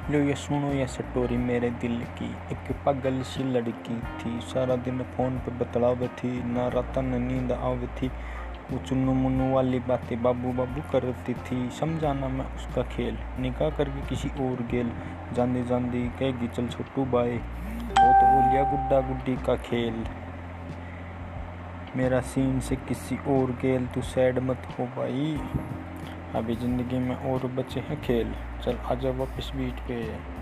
लो ये सुनो ये स्टोरी मेरे दिल की। एक पागल सी लड़की थी, सारा दिन फ़ोन पे बतलाव थी, ना रात न नींद आवे थी। वो चुन्नू मुन्नू वाली बातें बाबू बाबू करती थी। समझाना मैं उसका खेल, निकाह करके किसी और गेल। जांदी जांदी कहेगी चल छोटू बाई, वो तो बोलिया गुड्डा गुड्डी का खेल। मेरा सीन से किसी और गेल, तू सैड मत हो भाई, अभी ज़िंदगी में और बचे हैं खेल। चल आजा वापस बीट पे।